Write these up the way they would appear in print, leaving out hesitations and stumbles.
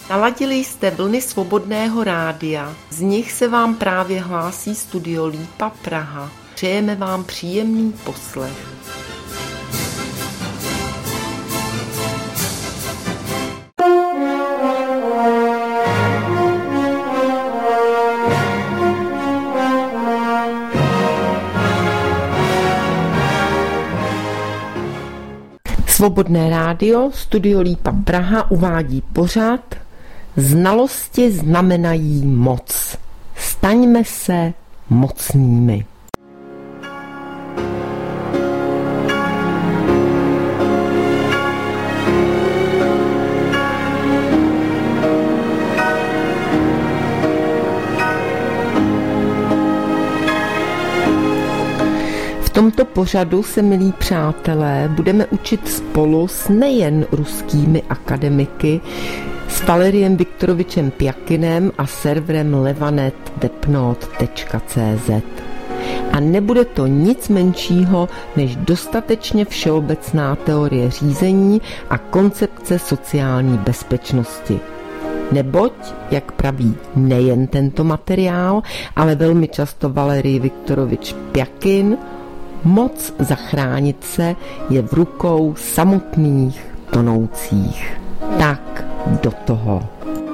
Naladili jste vlny Svobodného rádia, z nich se vám právě hlásí Studio Lípa Praha. Přejeme vám příjemný poslech. Svobodné rádio, Studio Lípa Praha uvádí pořad Znalosti znamenají moc. Staňme se mocnými. V tomto pořadu se, milí přátelé, budeme učit spolu s nejen ruskými akademiky, s Valeriem Viktorovičem Pjakinem a serverem levanet.depnot.cz. A nebude to nic menšího než dostatečně všeobecná teorie řízení a koncepce sociální bezpečnosti. Neboť, jak praví nejen tento materiál, ale velmi často Valerij Viktorovič Pjakin, moc zachránit se je v rukou samotných tonoucích. Tak do toho.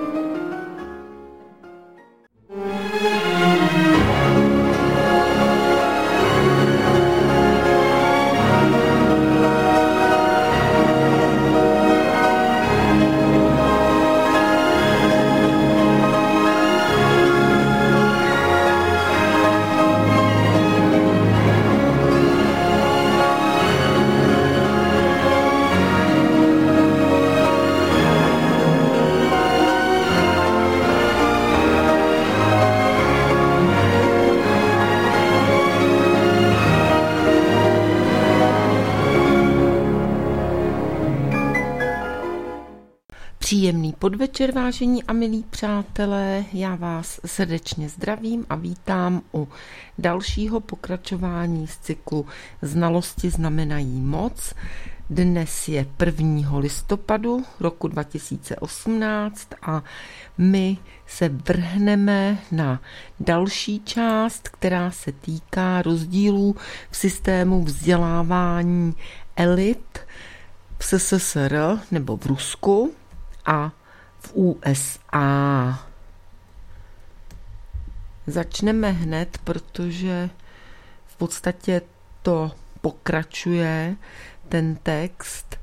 Příjemný podvečer, vážení a milí přátelé, já vás srdečně zdravím a vítám u dalšího pokračování z cyklu Znalosti znamenají moc. Dnes je 1. listopadu roku 2018 a my se vrhneme na další část, která se týká rozdílů v systému vzdělávání elit v SSSR nebo v Rusku a v USA. Začneme hned, protože v podstatě to pokračuje ten text,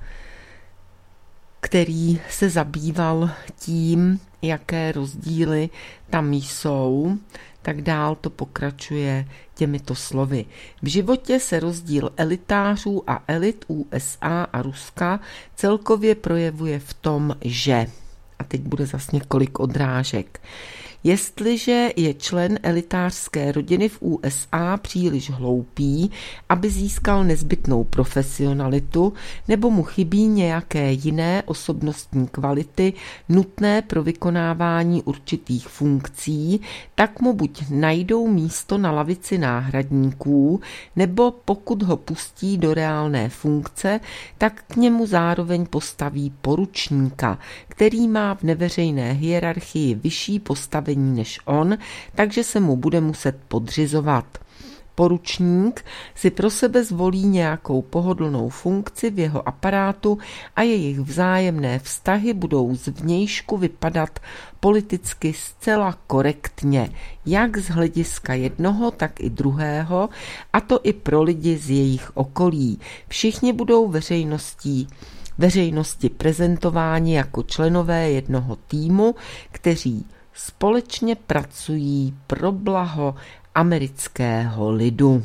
který se zabýval tím, jaké rozdíly tam jsou, tak dál to pokračuje těmito slovy. V životě se rozdíl elitářů a elit USA a Ruska celkově projevuje v tom, že, a teď bude zase několik odrážek, jestliže je člen elitářské rodiny v USA příliš hloupý, aby získal nezbytnou profesionalitu, nebo mu chybí nějaké jiné osobnostní kvality nutné pro vykonávání určitých funkcí, tak mu buď najdou místo na lavici náhradníků, nebo pokud ho pustí do reálné funkce, tak k němu zároveň postaví poručníka, který má v neveřejné hierarchii vyšší postavení než on, takže se mu bude muset podřizovat. Poručník si pro sebe zvolí nějakou pohodlnou funkci v jeho aparátu a jejich vzájemné vztahy budou zvnějšku vypadat politicky zcela korektně, jak z hlediska jednoho, tak i druhého, a to i pro lidi z jejich okolí. Všichni budou veřejnosti prezentováni jako členové jednoho týmu, kteří společně pracují pro blaho amerického lidu.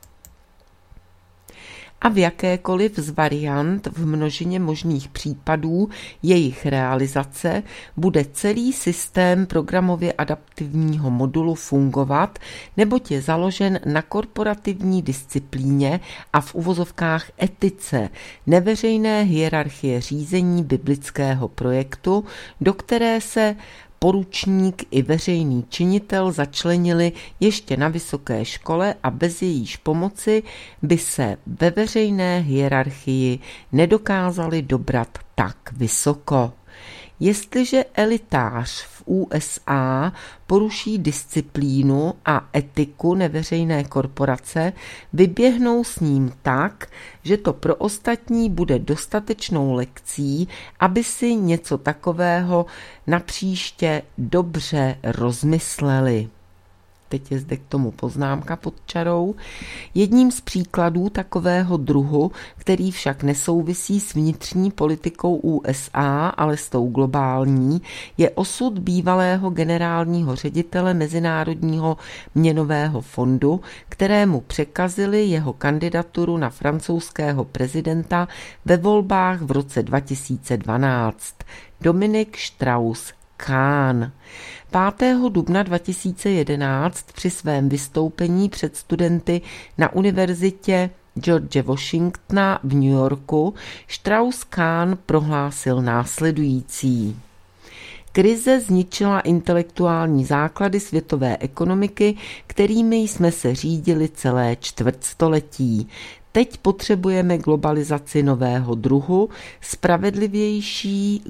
A v jakékoliv z variant v množině možných případů jejich realizace bude celý systém programově adaptivního modulu fungovat, neboť je založen na korporativní disciplíně a v uvozovkách etice neveřejné hierarchie řízení biblického projektu, do které se poručník i veřejný činitel začlenili ještě na vysoké škole a bez jejíž pomoci by se ve veřejné hierarchii nedokázali dobrat tak vysoko. Jestliže elitář v USA poruší disciplínu a etiku neveřejné korporace, vyběhnou s ním tak, že to pro ostatní bude dostatečnou lekcí, aby si něco takového napříště dobře rozmysleli. Teď je zde k tomu poznámka pod čarou. Jedním z příkladů takového druhu, který však nesouvisí s vnitřní politikou USA, ale s tou globální, je osud bývalého generálního ředitele Mezinárodního měnového fondu, kterému překazili jeho kandidaturu na francouzského prezidenta ve volbách v roce 2012. Dominik Strauss-Kahn. 5. dubna 2011 při svém vystoupení před studenty na univerzitě George Washingtona v New Yorku Strauss-Kahn prohlásil následující. Krize zničila intelektuální základy světové ekonomiky, kterými jsme se řídili celé čtvrtstoletí. Teď potřebujeme globalizaci nového druhu, spravedlivější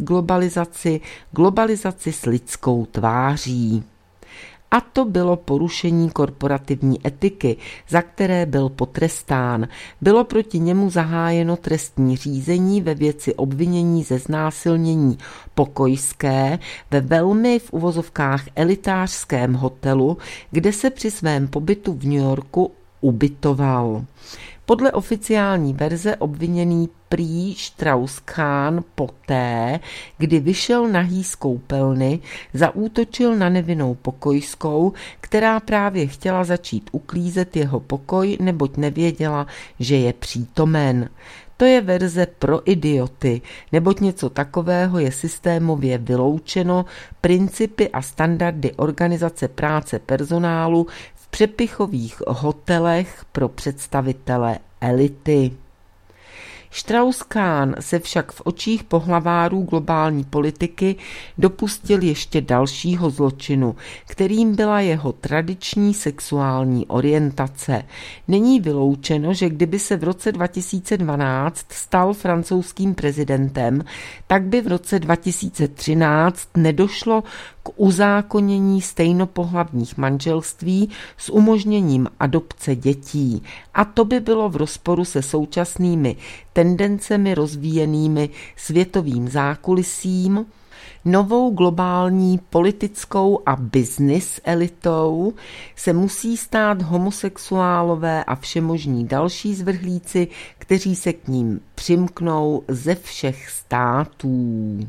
globalizaci s lidskou tváří. A to bylo porušení korporativní etiky, za které byl potrestán. Bylo proti němu zahájeno trestní řízení ve věci obvinění ze znásilnění Pokojské ve velmi v uvozovkách elitářském hotelu, kde se při svém pobytu v New Yorku ubytoval. Podle oficiální verze obviněný prý Strauss-Kahn poté, kdy vyšel nahý z koupelny, zaútočil na nevinnou Pokojskou, která právě chtěla začít uklízet jeho pokoj, neboť nevěděla, že je přítomen. To je verze pro idioty, neboť něco takového je systémově vyloučeno principy a standardy organizace práce personálu v přepichových hotelech pro představitele elity. Strauss-Kahn se však v očích pohlavárů globální politiky dopustil ještě dalšího zločinu, kterým byla jeho tradiční sexuální orientace. Není vyloučeno, že kdyby se v roce 2012 stal francouzským prezidentem, tak by v roce 2013 nedošlo k uzákonění stejnopohlavních manželství s umožněním adopce dětí. A to by bylo v rozporu se současnými tendencemi rozvíjenými světovým zákulisím, novou globální politickou a business elitou se musí stát homosexuálové a všemožní další zvrhlíci, kteří se k ním přimknou ze všech států.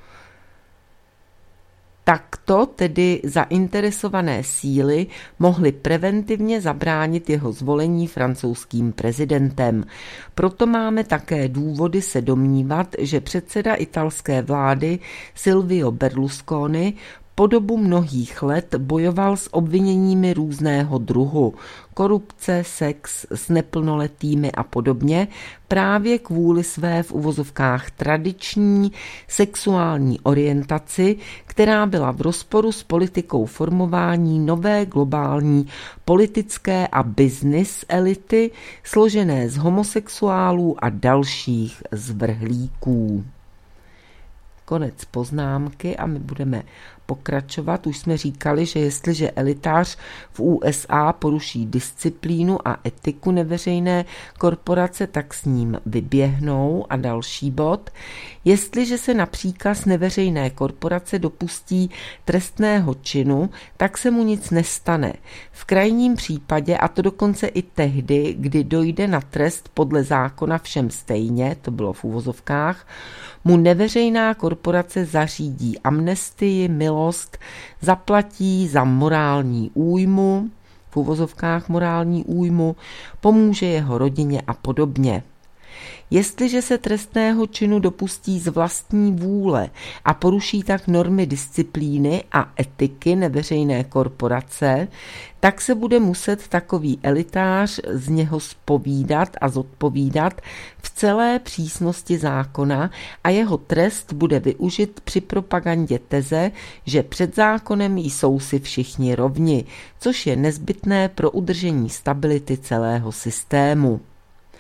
Takto tedy zainteresované síly mohly preventivně zabránit jeho zvolení francouzským prezidentem. Proto máme také důvody se domnívat, že předseda italské vlády Silvio Berlusconi po dobu mnohých let bojoval s obviněními různého druhu, korupce, sex s neplnoletými a podobně, právě kvůli své v uvozovkách tradiční sexuální orientaci, která byla v rozporu s politikou formování nové globální politické a business elity, složené z homosexuálů a dalších zvrhlíků. Konec poznámky a my budeme pokračovat. Už jsme říkali, že jestliže elitář v USA poruší disciplínu a etiku neveřejné korporace, tak s ním vyběhnou. A další bod. Jestliže se na příkaz neveřejné korporace dopustí trestného činu, tak se mu nic nestane. V krajním případě, a to dokonce i tehdy, kdy dojde na trest podle zákona všem stejně, to bylo v uvozovkách, mu neveřejná korporace zařídí amnestii, milost, zaplatí za morální újmu, v uvozovkách morální újmu, pomůže jeho rodině a podobně. Jestliže se trestného činu dopustí z vlastní vůle a poruší tak normy disciplíny a etiky neveřejné korporace, tak se bude muset takový elitář z něho zpovídat a zodpovídat v celé přísnosti zákona a jeho trest bude využit při propagandě teze, že před zákonem jsou si všichni rovni, což je nezbytné pro udržení stability celého systému.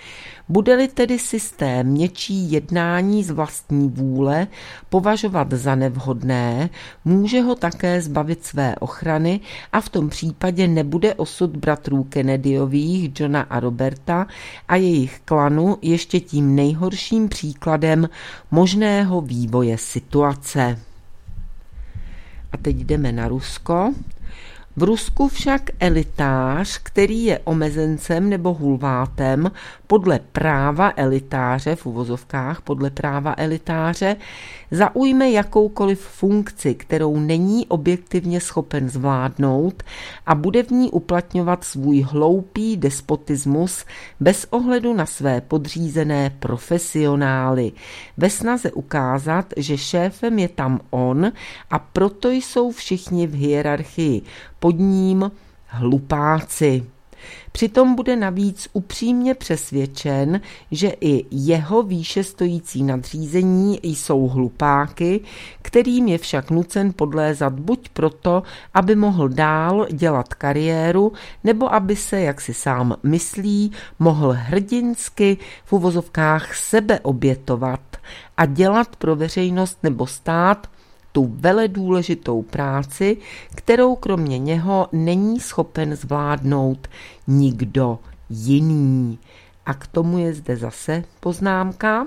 Bude-li tedy systém něčí jednání z vlastní vůle považovat za nevhodné, může ho také zbavit své ochrany a v tom případě nebude osud bratrů Kennedyových, Johna a Roberta a jejich klanu ještě tím nejhorším příkladem možného vývoje situace. A teď jdeme na Rusko. V Rusku však elitář, který je omezencem nebo hulvátem podle práva elitáře, v uvozovkách podle práva elitáře, zaujme jakoukoliv funkci, kterou není objektivně schopen zvládnout a bude v ní uplatňovat svůj hloupý despotismus bez ohledu na své podřízené profesionály, ve snaze ukázat, že šéfem je tam on a proto jsou všichni v hierarchii pod ním hlupáci. Přitom bude navíc upřímně přesvědčen, že i jeho výše stojící nadřízení jsou hlupáky, kterým je však nucen podlézat buď proto, aby mohl dál dělat kariéru, nebo aby se, jak si sám myslí, mohl hrdinsky v uvozovkách sebe obětovat a dělat pro veřejnost nebo stát tu veledůležitou práci, kterou kromě něho není schopen zvládnout nikdo jiný. A k tomu je zde zase poznámka.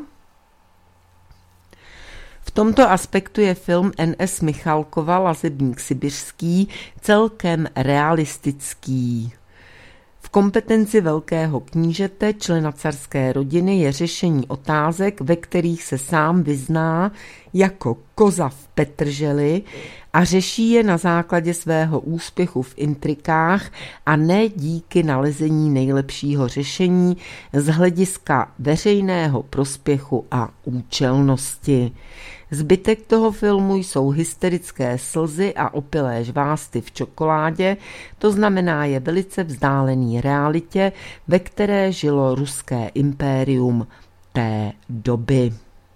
V tomto aspektu je film N.S. Michalkova Lazebník sibiřský celkem realistický. V kompetenci velkého knížete, člena carské rodiny, je řešení otázek, ve kterých se sám vyzná jako koza v petrželi a řeší je na základě svého úspěchu v intrikách a ne díky nalezení nejlepšího řešení z hlediska veřejného prospěchu a účelnosti. Zbytek toho filmu jsou hysterické slzy a opilé žvásty v čokoládě, to znamená je velice vzdálený realitě, ve které žilo ruské impérium té doby.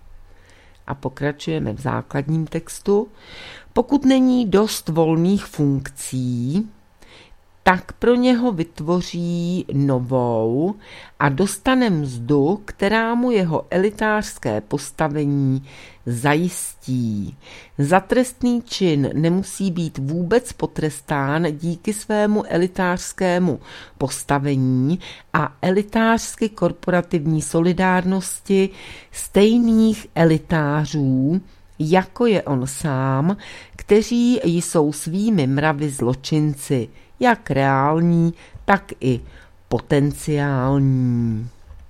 A pokračujeme v základním textu. Pokud není dost volných funkcí, tak pro něho vytvoří novou a dostane mzdu, která mu jeho elitářské postavení zajistí. Za trestný čin nemusí být vůbec potrestán díky svému elitářskému postavení a elitářsky korporativní solidárnosti stejných elitářů, jako je on sám, kteří jsou svými mravy zločinci, jak reální, tak i potenciální.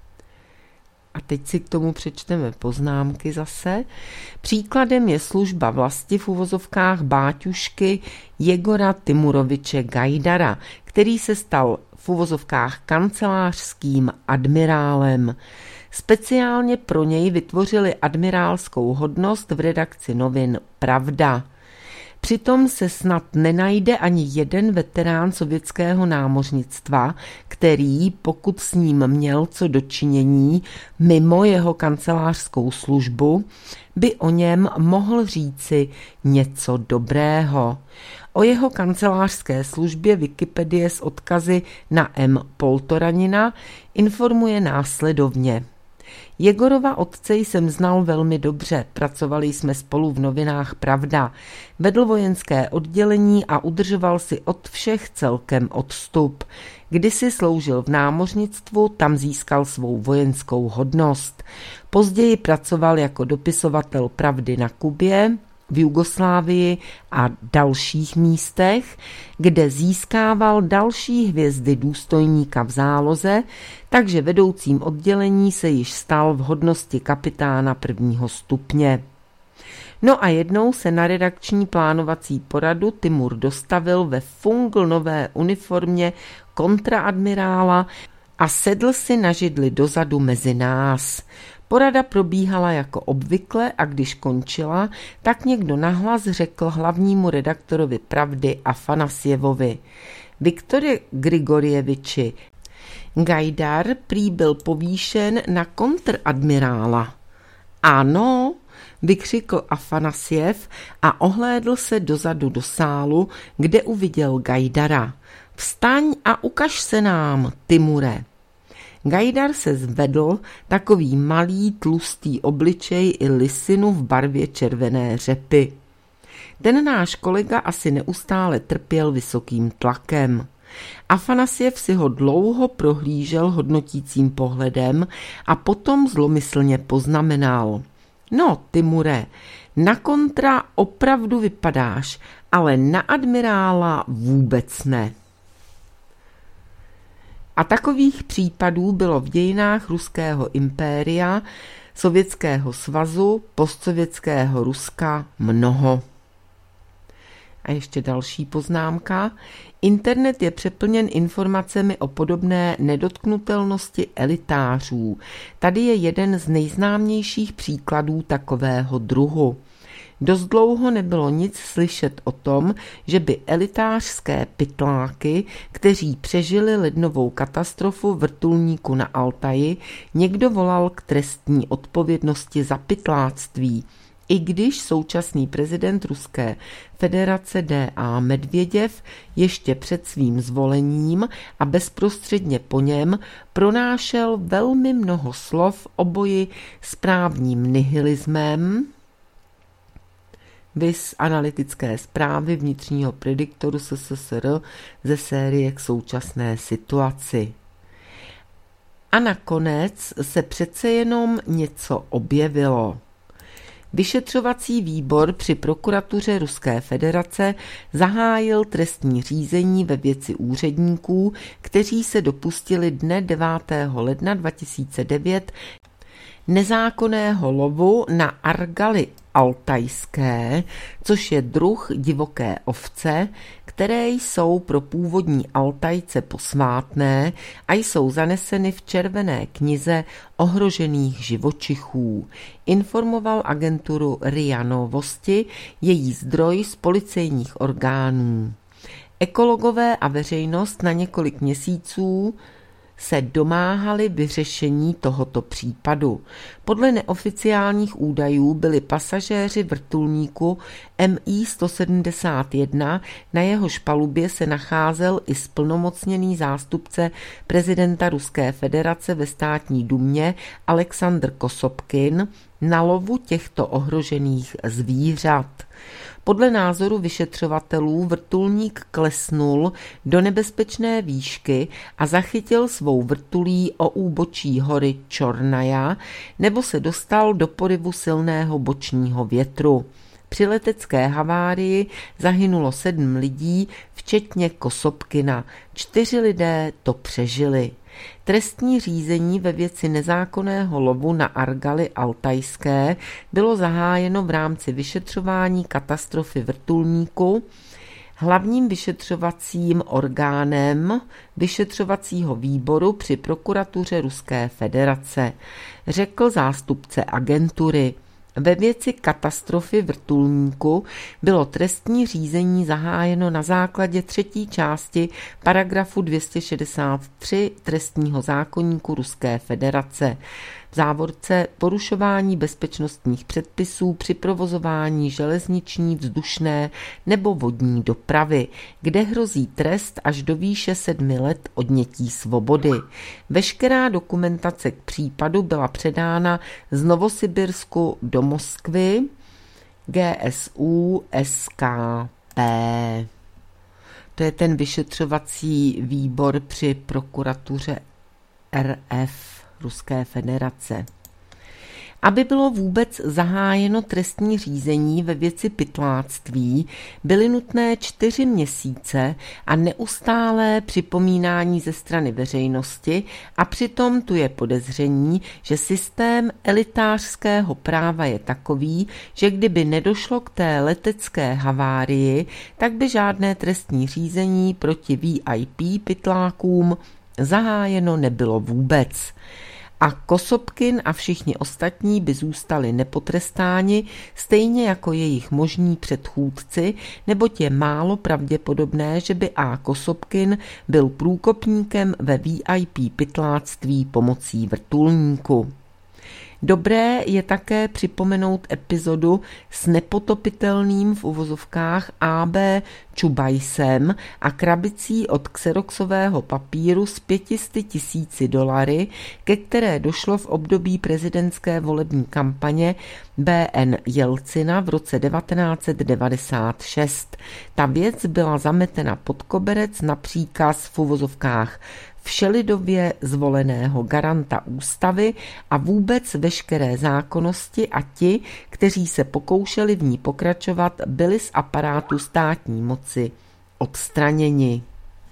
A teď si k tomu přečteme poznámky zase. Příkladem je služba vlasti v uvozovkách báťušky Jegora Timuroviče Gajdara, který se stal v uvozovkách kancelářským admirálem. Speciálně pro něj vytvořili admirálskou hodnost v redakci novin Pravda. Přitom se snad nenajde ani jeden veterán sovětského námořnictva, který, pokud s ním měl co dočinění mimo jeho kancelářskou službu, by o něm mohl říci něco dobrého. O jeho kancelářské službě Wikipedie s odkazy na M. Poltoranina informuje následovně. Jegorova otce jsem znal velmi dobře, pracovali jsme spolu v novinách Pravda. Vedl vojenské oddělení a udržoval si od všech celkem odstup. Kdysi sloužil v námořnictvu, tam získal svou vojenskou hodnost. Později pracoval jako dopisovatel Pravdy na Kubě, v Jugoslávii a dalších místech, kde získával další hvězdy důstojníka v záloze, takže vedoucím oddělení se již stal v hodnosti kapitána 1. stupně. No a jednou se na redakční plánovací poradu Timur dostavil ve funglnové uniformě kontraadmirála a sedl si na židli dozadu mezi nás. Porada probíhala jako obvykle a když končila, tak někdo nahlas řekl hlavnímu redaktorovi Pravdy Afanasjevovi: Viktore Grigorjeviči, Gajdar prý byl povýšen na kontradmirála. Ano, vykřikl Afanasjev a ohlédl se dozadu do sálu, kde uviděl Gajdara. Vstaň a ukaž se nám, Timure. Gajdar se zvedl, takový malý tlustý obličej i lisinu v barvě červené řepy. Ten náš kolega asi neustále trpěl vysokým tlakem. Afanasjev si ho dlouho prohlížel hodnotícím pohledem a potom zlomyslně poznamenal. No, Timure, na kontra opravdu vypadáš, ale na admirála vůbec ne. A takových případů bylo v dějinách ruského impéria, Sovětského svazu, postsovětského Ruska mnoho. A ještě další poznámka. Internet je přeplněn informacemi o podobné nedotknutelnosti elitářů. Tady je jeden z nejznámějších příkladů takového druhu. Dost dlouho nebylo nic slyšet o tom, že by elitářské pytláky, kteří přežili lednovou katastrofu vrtulníku na Altaji, někdo volal k trestní odpovědnosti za pytláctví, i když současný prezident Ruské federace D.A. Medvěděv ještě před svým zvolením a bezprostředně po něm pronášel velmi mnoho slov o boji s právním nihilismem, viz analytické zprávy vnitřního prediktoru SSSR ze série k současné situaci. A nakonec se přece jenom něco objevilo. Vyšetřovací výbor při prokuratuře Ruské federace zahájil trestní řízení ve věci úředníků, kteří se dopustili dne 9. ledna 2009 nezákonného lovu na argaly altajské, což je druh divoké ovce, které jsou pro původní Altajce posvátné a jsou zaneseny v červené knize ohrožených živočichů. Informoval agenturu RIA Novosti její zdroj z policejních orgánů. Ekologové a veřejnost na několik měsíců se domáhali vyřešení tohoto případu. Podle neoficiálních údajů byli pasažéři vrtulníku Mi-171, na jehož palubě se nacházel i splnomocněný zástupce prezidenta Ruské federace ve státní dumě Aleksandr Kosobkin, na lovu těchto ohrožených zvířat. Podle názoru vyšetřovatelů vrtulník klesnul do nebezpečné výšky a zachytil svou vrtulí o úbočí hory Čornaja nebo se dostal do poryvu silného bočního větru. Při letecké havárii zahynulo 7 lidí, včetně Kosobkina. 4 lidé to přežili. Trestní řízení ve věci nezákonného lovu na argaly altajské bylo zahájeno v rámci vyšetřování katastrofy vrtulníku hlavním vyšetřovacím orgánem vyšetřovacího výboru při prokuratuře Ruské federace, řekl zástupce agentury. Ve věci katastrofy vrtulníku bylo trestní řízení zahájeno na základě 3. části paragrafu 263 trestního zákoníku Ruské federace. V závorce porušování bezpečnostních předpisů při provozování železniční, vzdušné nebo vodní dopravy, kde hrozí trest až do výše 7 let odnětí svobody. Veškerá dokumentace k případu byla předána z Novosibirsku do Moskvy GSU SKP. To je ten vyšetřovací výbor při prokuratuře RF Ruské federace. Aby bylo vůbec zahájeno trestní řízení ve věci pytláctví, byly nutné 4 měsíce a neustálé připomínání ze strany veřejnosti a přitom tu je podezření, že systém elitářského práva je takový, že kdyby nedošlo k té letecké havárii, tak by žádné trestní řízení proti VIP pytlákům zahájeno nebylo vůbec. A Kosobkin a všichni ostatní by zůstali nepotrestáni, stejně jako jejich možní předchůdci, neboť je málo pravděpodobné, že by A. Kosobkin byl průkopníkem ve VIP pytláctví pomocí vrtulníku. Dobré je také připomenout epizodu s nepotopitelným v uvozovkách A.B. Čubajsem a krabicí od xeroxového papíru s $500 000, ke které došlo v období prezidentské volební kampaně B.N. Jelcina v roce 1996. Ta věc byla zametena pod koberec na příkaz v uvozovkách všelidově zvoleného garanta ústavy a vůbec veškeré zákonnosti a ti, kteří se pokoušeli v ní pokračovat, byli z aparátu státní moci odstraněni.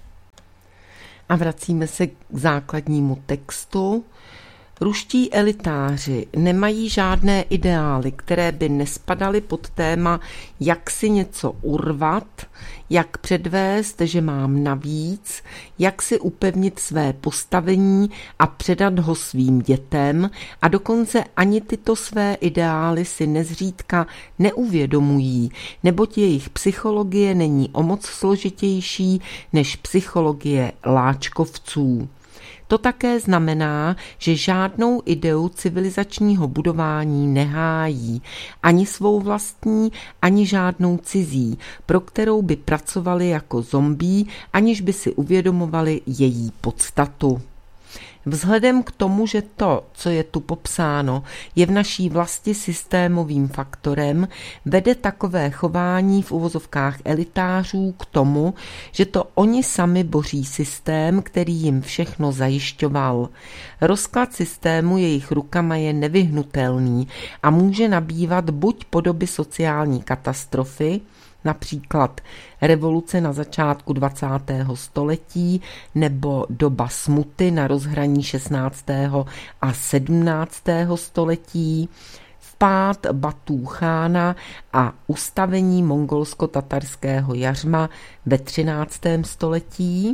A vracíme se k základnímu textu. Ruští elitáři nemají žádné ideály, které by nespadaly pod téma, jak si něco urvat, jak předvést, že mám navíc, jak si upevnit své postavení a předat ho svým dětem, a dokonce ani tyto své ideály si nezřídka neuvědomují, neboť jejich psychologie není o moc složitější než psychologie láčkovců. To také znamená, že žádnou ideu civilizačního budování nehájí, ani svou vlastní, ani žádnou cizí, pro kterou by pracovali jako zombí, aniž by si uvědomovali její podstatu. Vzhledem k tomu, že to, co je tu popsáno, je v naší vlasti systémovým faktorem, vede takové chování v uvozovkách elitářů k tomu, že to oni sami boří systém, který jim všechno zajišťoval. Rozklad systému jejich rukama je nevyhnutelný a může nabývat buď podoby sociální katastrofy, například revoluce na začátku 20. století nebo doba smuty na rozhraní 16. a 17. století, vpád Batú chána a ustavení mongolsko-tatarského jařma ve 13. století,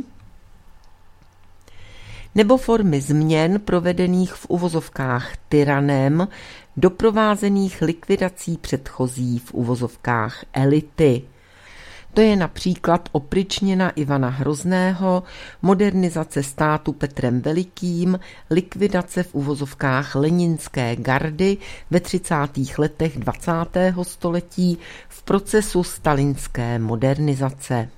nebo formy změn provedených v uvozovkách tyranem, doprovázených likvidací předchozí v uvozovkách elity. To je například opryčnina Ivana Hrozného, modernizace státu Petrem Velikým, likvidace v uvozovkách leninské gardy ve 30. letech 20. století v procesu stalinské modernizace.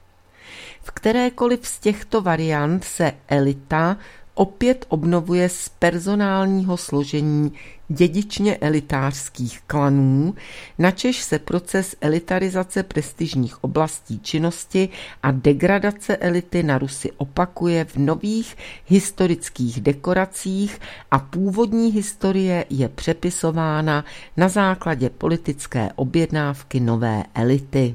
V kterékoliv z těchto variant se elita opět obnovuje z personálního složení dědičně elitářských klanů, načež se proces elitarizace prestižních oblastí činnosti a degradace elity na Rusy opakuje v nových historických dekoracích a původní historie je přepisována na základě politické objednávky nové elity.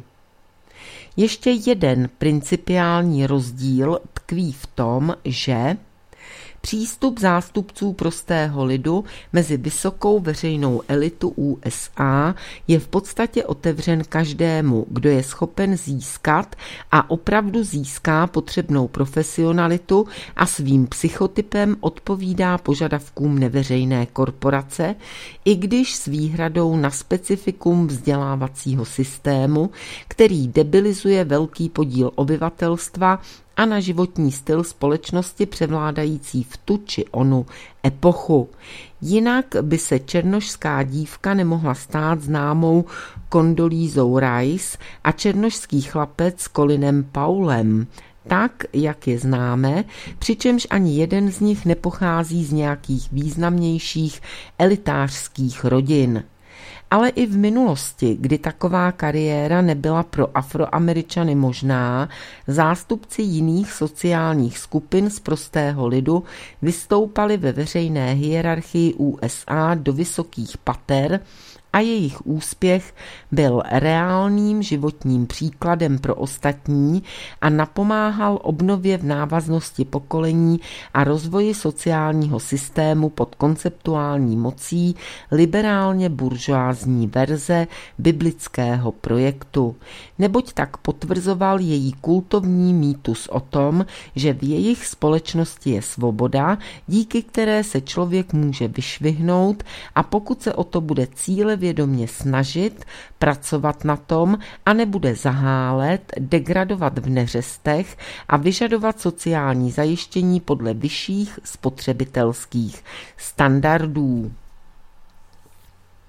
Ještě jeden principiální rozdíl tkví v tom, že přístup zástupců prostého lidu mezi vysokou veřejnou elitu USA je v podstatě otevřen každému, kdo je schopen získat a opravdu získá potřebnou profesionalitu a svým psychotypem odpovídá požadavkům neveřejné korporace, i když s výhradou na specifikum vzdělávacího systému, který debilizuje velký podíl obyvatelstva a na životní styl společnosti převládající v tu či onu epochu. Jinak by se černošská dívka nemohla stát známou Kondolízou Rice a černošský chlapec Colinem Powellem, tak, jak je známe, přičemž ani jeden z nich nepochází z nějakých významnějších elitářských rodin. Ale i v minulosti, kdy taková kariéra nebyla pro Afroameričany možná, zástupci jiných sociálních skupin z prostého lidu vystoupali ve veřejné hierarchii USA do vysokých pater a jejich úspěch byl reálným životním příkladem pro ostatní a napomáhal obnově v návaznosti pokolení a rozvoji sociálního systému pod konceptuální mocí liberálně buržoázní verze biblického projektu, neboť tak potvrzoval její kultovní mýtus o tom, že v jejich společnosti je svoboda, díky které se člověk může vyšvihnout a pokud se o to bude cílevědomě snažit, pracovat na tom a nebude zahálet, degradovat v neřestech a vyžadovat sociální zajištění podle vyšších spotřebitelských standardů.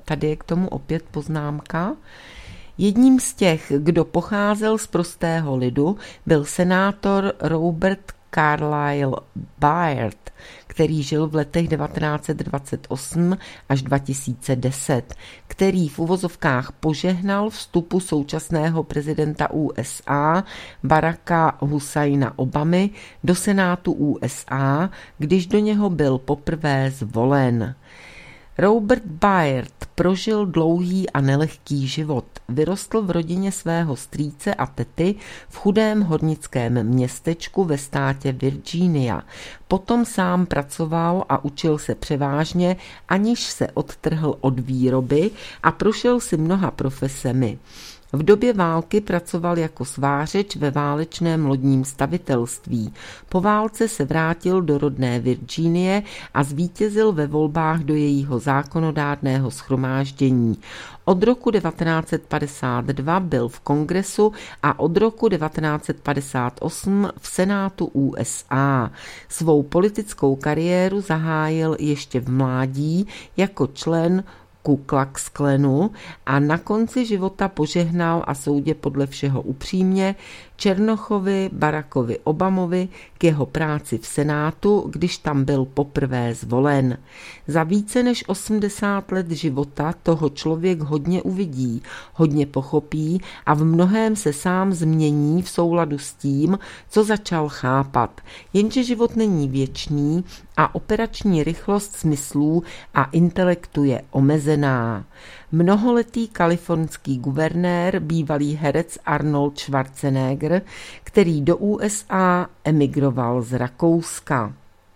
Tady je k tomu opět poznámka. Jedním z těch, kdo pocházel z prostého lidu, byl senátor Robert Carlyle Byrd, který žil v letech 1928 až 2010, který v uvozovkách požehnal vstupu současného prezidenta USA Baracka Husajna Obamy do Senátu USA, když do něho byl poprvé zvolen. Robert Byrd prožil dlouhý a nelehký život. Vyrostl v rodině svého strýce a tety v chudém hornickém městečku ve státě Virginia. Potom sám pracoval a učil se převážně, aniž se odtrhl od výroby a prošel si mnoha profesemi. V době války pracoval jako svářeč ve válečném lodním stavitelství. Po válce se vrátil do rodné Virginie a zvítězil ve volbách do jejího zákonodárného shromáždění. Od roku 1952 byl v Kongresu a od roku 1958 v Senátu USA. Svou politickou kariéru zahájil ještě v mládí jako člen Ku Klux Klanu a na konci života požehnal a soudě podle všeho upřímně Černochovi Barackovi Obamovi k jeho práci v Senátu, když tam byl poprvé zvolen. Za více než 80 let života toho člověk hodně uvidí, hodně pochopí a v mnohém se sám změní v souladu s tím, co začal chápat. Jenže život není věčný a operační rychlost smyslů a intelektu je omezená. Mnoholetý kalifornský guvernér, bývalý herec Arnold Schwarzenegger, který do USA emigroval z Rakouska.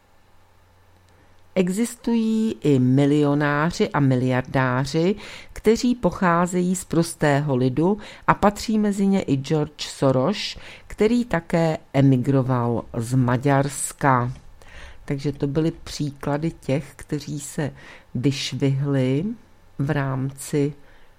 Existují i milionáři a miliardáři, kteří pocházejí z prostého lidu a patří mezi ně i George Soros, který také emigroval z Maďarska. Takže to byly příklady těch, kteří se vyšvihli v rámci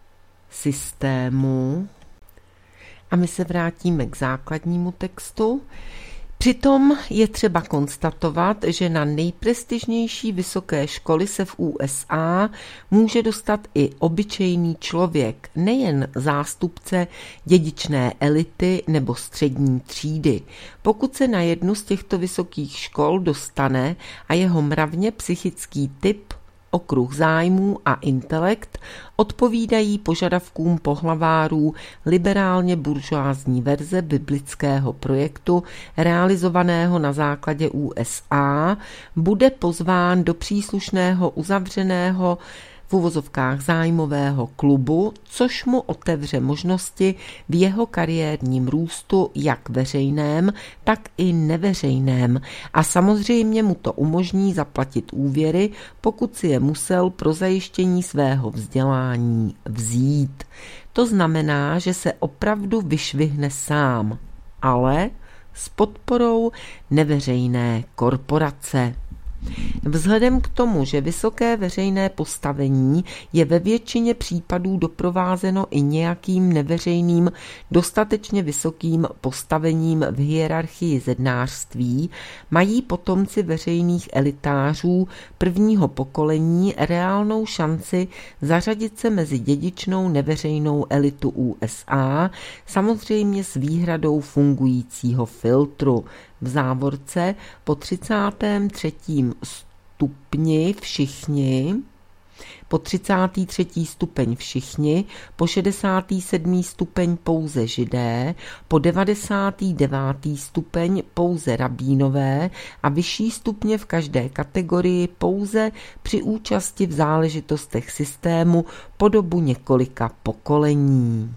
systému. A my se vrátíme k základnímu textu. Přitom je třeba konstatovat, že na nejprestižnější vysoké školy se v USA může dostat i obyčejný člověk, nejen zástupce dědičné elity nebo střední třídy. Pokud se na jednu z těchto vysokých škol dostane a jeho mravně psychický typ, okruh zájmů a intelekt odpovídají požadavkům pohlavárů liberálně buržoázní verze biblického projektu realizovaného na základě USA, bude pozván do příslušného uzavřeného v uvozovkách zájmového klubu, což mu otevře možnosti v jeho kariérním růstu jak veřejném, tak i neveřejném a samozřejmě mu to umožní zaplatit úvěry, pokud si je musel pro zajištění svého vzdělání vzít. To znamená, že se opravdu vyšvihne sám, ale s podporou neveřejné korporace. Vzhledem k tomu, že vysoké veřejné postavení je ve většině případů doprovázeno i nějakým neveřejným dostatečně vysokým postavením v hierarchii zednářství, mají potomci veřejných elitářů prvního pokolení reálnou šanci zařadit se mezi dědičnou neveřejnou elitu USA, samozřejmě s výhradou fungujícího filtru. V závorce po 33. stupni všichni, po 33. stupeň všichni, po 67. stupeň pouze židé, po 99. stupeň pouze rabínové a vyšší stupně v každé kategorii pouze při účasti v záležitostech systému po dobu několika pokolení.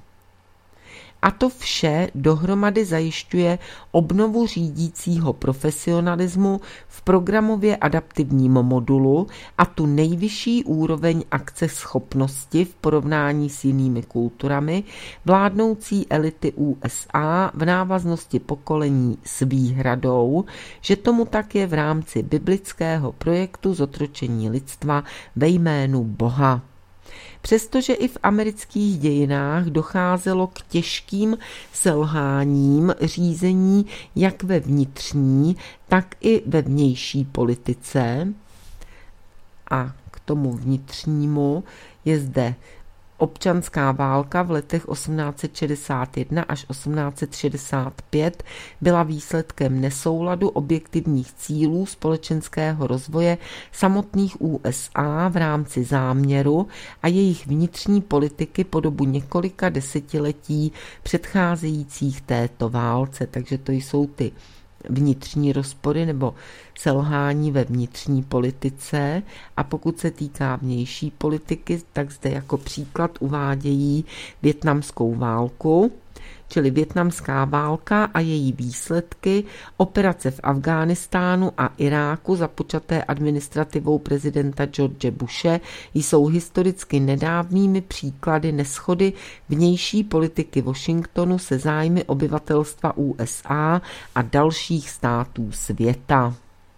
A to vše dohromady zajišťuje obnovu řídícího profesionalismu v programově adaptivním modulu a tu nejvyšší úroveň akceschopnosti v porovnání s jinými kulturami vládnoucí elity USA v návaznosti pokolení s výhradou, že tomu tak je v rámci biblického projektu zotročení lidstva ve jménu Boha. Přestože i v amerických dějinách docházelo k těžkým selháním řízení jak ve vnitřní, tak i ve vnější politice, a k tomu vnitřnímu, je zde občanská válka v letech 1861 až 1865 byla výsledkem nesouladu objektivních cílů společenského rozvoje samotných USA v rámci záměru a jejich vnitřní politiky po dobu několika desetiletí předcházejících této válce. Takže to jsou ty vnitřní rozpory nebo selhání ve vnitřní politice, a pokud se týká vnější politiky, tak zde jako příklad uvádějí Vietnamskou válku, čili Vietnamská válka a její výsledky, operace v Afghánistánu a Iráku započaté administrativou prezidenta George Bushe jsou historicky nedávnými příklady neshody vnější politiky Washingtonu se zájmy obyvatelstva USA a dalších států světa.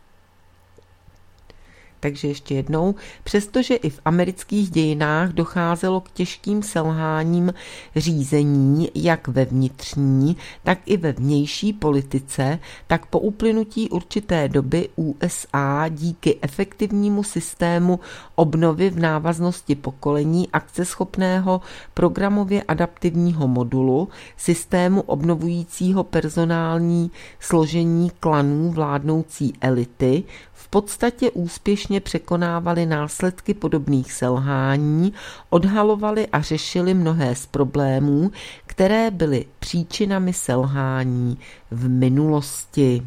Takže ještě jednou, přestože i v amerických dějinách docházelo k těžkým selháním řízení jak ve vnitřní, tak i ve vnější politice, tak po uplynutí určité doby USA díky efektivnímu systému obnovy v návaznosti pokolení akceschopného programově adaptivního modulu, systému obnovujícího personální složení klanů vládnoucí elity, v podstatě úspěšně překonávali následky podobných selhání, odhalovali a řešili mnohé z problémů, které byly příčinami selhání v minulosti.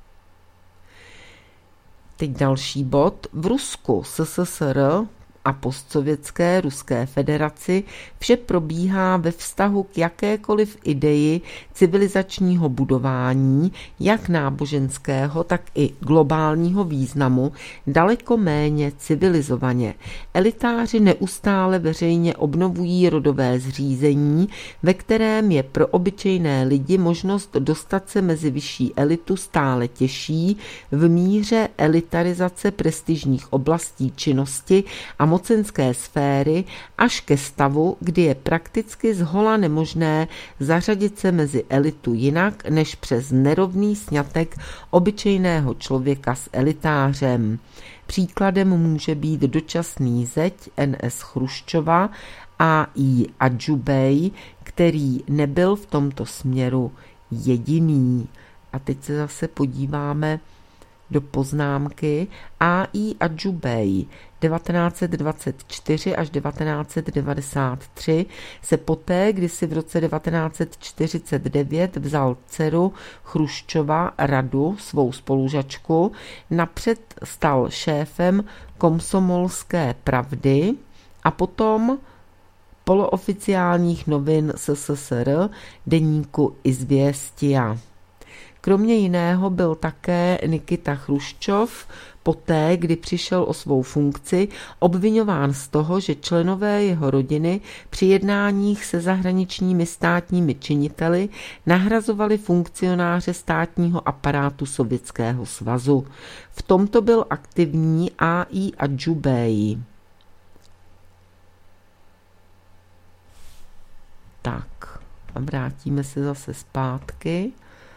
Teď další bod. V Rusku SSSR a postsovětské Ruské federaci vše probíhá ve vztahu k jakékoliv ideji civilizačního budování, jak náboženského, tak i globálního významu, daleko méně civilizovaně. Elitáři neustále veřejně obnovují rodové zřízení, ve kterém je pro obyčejné lidi možnost dostat se mezi vyšší elitu stále těžší v míře elitarizace prestižních oblastí činnosti a mocenské sféry až ke stavu, kdy je prakticky zhola nemožné zařadit se mezi elitu jinak než přes nerovný sňatek obyčejného člověka s elitářem. Příkladem může být dočasný zeď NS Chruščova A.I. Adžubej, který nebyl v tomto směru jediný. A teď se zase podíváme do poznámky. A.I. Adžubej 1924 až 1993 se poté, kdy si v roce 1949 vzal dceru Chruščova Radu, svou spolužačku, napřed stal šéfem Komsomolské pravdy a potom polooficiálních novin SSSR deníku Izvěstia. Kromě jiného byl také Nikita Chruščov poté, kdy přišel o svou funkci, obviňován z toho, že členové jeho rodiny při jednáních se zahraničními státními činiteli nahrazovali funkcionáře státního aparátu Sovětského svazu. V tomto byl aktivní A.I. Adžubej. Tak, a vrátíme se zase zpátky.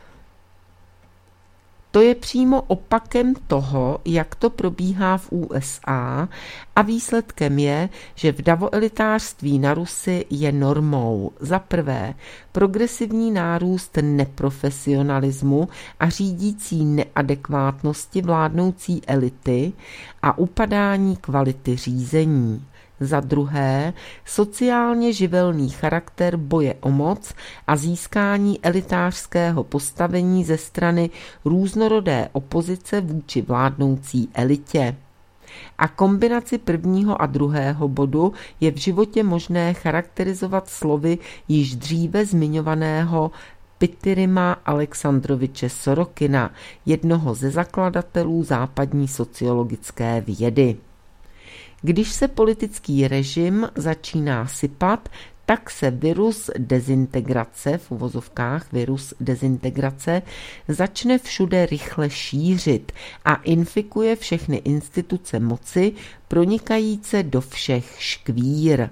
To je přímo opakem toho, jak to probíhá v USA, a výsledkem je, že v davoelitářství na Rusy je normou za prvé progresivní nárůst neprofesionalismu a řídící neadekvátnosti vládnoucí elity a upadání kvality řízení. Za druhé, sociálně živelný charakter boje o moc a získání elitářského postavení ze strany různorodé opozice vůči vládnoucí elitě. A kombinaci prvního a druhého bodu je v životě možné charakterizovat slovy již dříve zmiňovaného Pityrima Alexandroviče Sorokina, jednoho ze zakladatelů západní sociologické vědy. Když se politický režim začíná sypat, tak se virus dezintegrace, v uvozovkách virus dezintegrace, začne všude rychle šířit a infikuje všechny instituce moci, pronikajíce do všech škvír.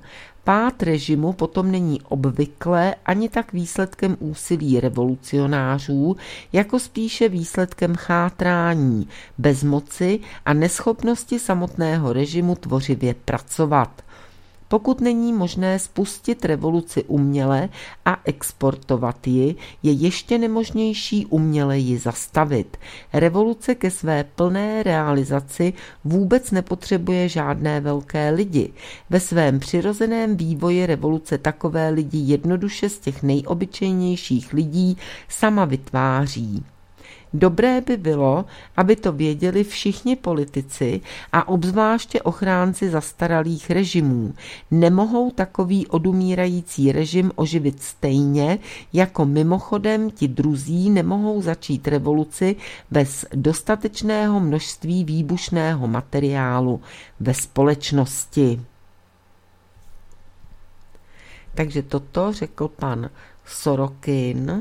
Pád režimu potom není obvykle ani tak výsledkem úsilí revolucionářů, jako spíše výsledkem chátrání, bezmoci a neschopnosti samotného režimu tvořivě pracovat. Pokud není možné spustit revoluci uměle a exportovat ji, je ještě nemožnější uměle ji zastavit. Revoluce ke své plné realizaci vůbec nepotřebuje žádné velké lidi. Ve svém přirozeném vývoji revoluce takové lidi jednoduše z těch nejobyčejnějších lidí sama vytváří. Dobré by bylo, aby to věděli všichni politici a obzvláště ochránci zastaralých režimů. Nemohou takový odumírající režim oživit stejně, jako mimochodem ti druzí nemohou začít revoluci bez dostatečného množství výbušného materiálu ve společnosti. Takže toto řekl pan Sorokin.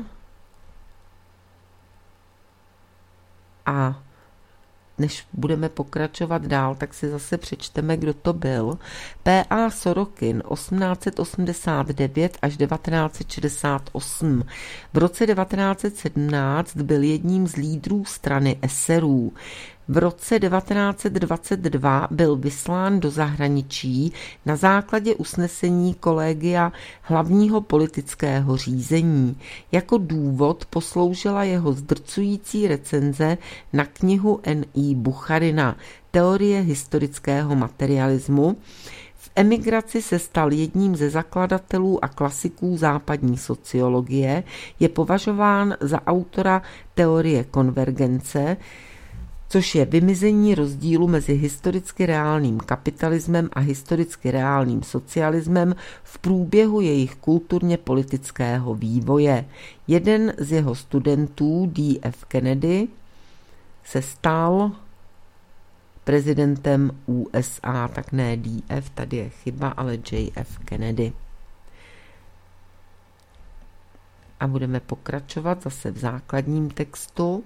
A než budeme pokračovat dál, tak si zase přečteme, kdo to byl. P.A. Sorokin 1889 až 1968. V roce 1917 byl jedním z lídrů strany eserů. V roce 1922 byl vyslán do zahraničí na základě usnesení kolegia hlavního politického řízení. Jako důvod posloužila jeho zdrcující recenze na knihu N.I. Bucharina Teorie historického materialismu. V emigraci se stal jedním ze zakladatelů a klasiků západní sociologie, je považován za autora teorie konvergence, což je vymezení rozdílu mezi historicky reálným kapitalismem a historicky reálným socialismem v průběhu jejich kulturně politického vývoje. Jeden z jeho studentů, D.F. Kennedy, se stal prezidentem USA, tak ne D.F., tady je chyba, ale J.F. Kennedy. A budeme pokračovat zase v základním textu.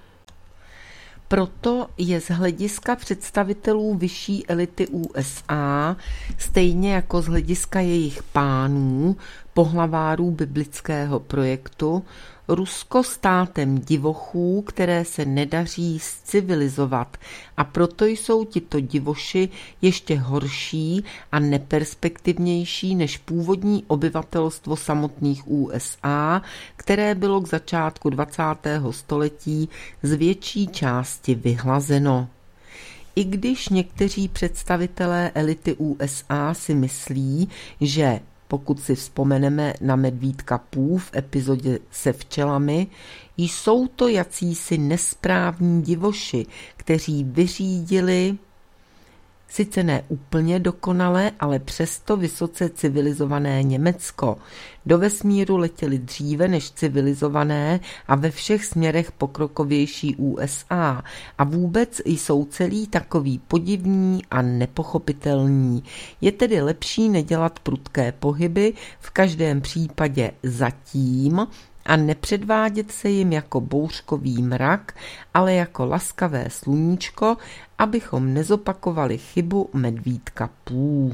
Proto je z hlediska představitelů vyšší elity USA, stejně jako z hlediska jejich pánů, pohlavárů biblického projektu, Rusko státem divochů, které se nedaří zcivilizovat, a proto jsou tito divoši ještě horší a neperspektivnější než původní obyvatelstvo samotných USA, které bylo k začátku 20. století z větší části vyhlazeno. I když někteří představitelé elity USA si myslí, že pokud si vzpomeneme na medvídka Pů v epizodě se včelami, jsou to jacísi nesprávní divoši, kteří vyřídili sice ne úplně dokonale, ale přesto vysoce civilizované Německo. Do vesmíru letěli dříve než civilizované a ve všech směrech pokrokovější USA a vůbec jsou celý takový podivní a nepochopitelní. Je tedy lepší nedělat prudké pohyby, v každém případě zatím, a nepředvádět se jim jako bouřkový mrak, ale jako laskavé sluníčko, abychom nezopakovali chybu medvídka Pů.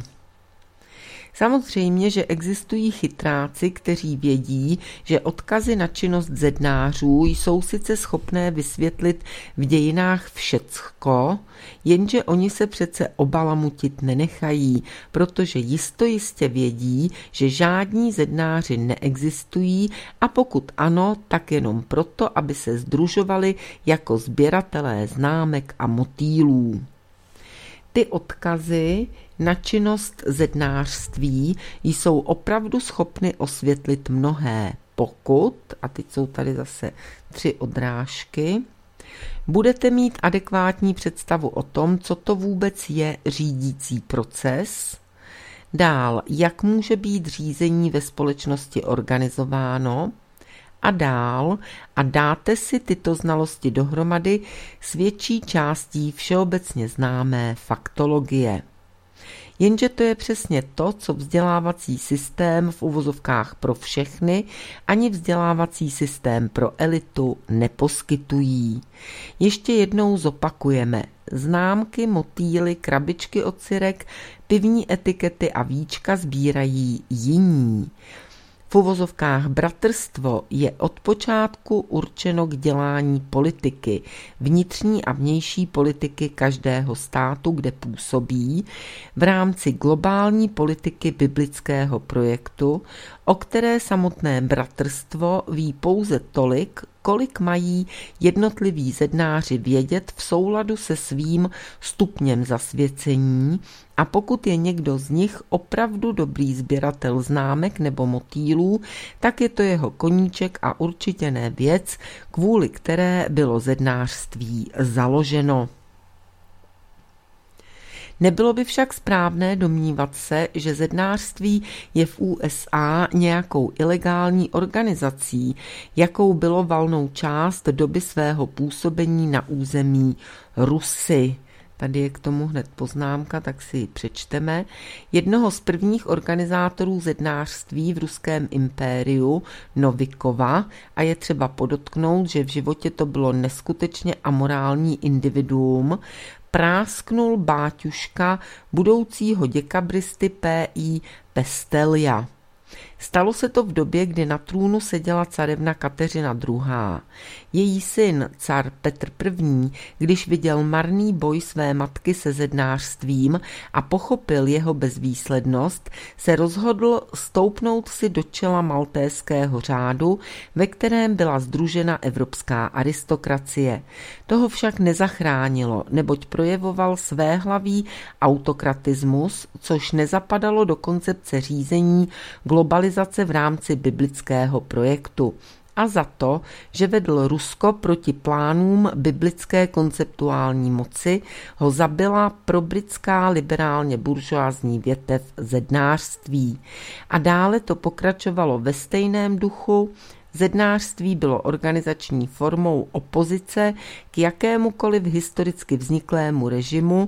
Samozřejmě, že existují chytráci, kteří vědí, že odkazy na činnost zednářů jsou sice schopné vysvětlit v dějinách všecko, jenže oni se přece obalamutit nenechají, protože jistojistě vědí, že žádní zednáři neexistují a pokud ano, tak jenom proto, aby se sdružovali jako sběratelé známek a motýlů. Ty odkazy na činnost zednářství jsou opravdu schopny osvětlit mnohé, pokud, a teď jsou tady zase 3 odrážky, budete mít adekvátní představu o tom, co to vůbec je řídící proces, dál, jak může být řízení ve společnosti organizováno, a dál a dáte si tyto znalosti dohromady s větší částí všeobecně známé faktologie. Jenže to je přesně to, co vzdělávací systém v uvozovkách pro všechny ani vzdělávací systém pro elitu neposkytují. Ještě jednou zopakujeme. Známky, motýly, krabičky od sirek, pivní etikety a víčka sbírají jiní. V uvozovkách bratrstvo je od počátku určeno k dělání politiky, vnitřní a vnější politiky každého státu, kde působí, v rámci globální politiky biblického projektu, o které samotné bratrstvo ví pouze tolik, kolik mají jednotliví zednáři vědět v souladu se svým stupněm zasvěcení, a pokud je někdo z nich opravdu dobrý sběratel známek nebo motýlů, tak je to jeho koníček a určitě ne věc, kvůli které bylo zednářství založeno. Nebylo by však správné domnívat se, že zednářství je v USA nějakou ilegální organizací, jakou bylo valnou část doby svého působení na území Rusy. Tady je k tomu hned poznámka, tak si ji přečteme. Jednoho z prvních organizátorů zednářství v ruském impériu, Novikova, a je třeba podotknout, že v životě to bylo neskutečně amorální individuum, prásknul báťuška budoucího děkabristy P.I. Pestelja. Stalo se to v době, kdy na trůnu seděla carevna Kateřina II. Její syn, car Petr I., když viděl marný boj své matky se zednářstvím a pochopil jeho bezvýslednost, se rozhodl stoupnout si do čela maltéského řádu, ve kterém byla sdružena evropská aristokracie. Toho však nezachránilo, neboť projevoval svéhlavý autokratismus, což nezapadalo do koncepce řízení globalizace v rámci biblického projektu, a za to, že vedl Rusko proti plánům biblické konceptuální moci, ho zabila probritská liberálně buržoázní větev zednářství. A dále to pokračovalo ve stejném duchu. Zednářství bylo organizační formou opozice k jakémukoliv historicky vzniklému režimu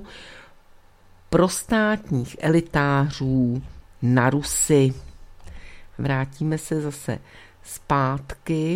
prostátních elitářů na Rusy. Vrátíme se zase zpátky.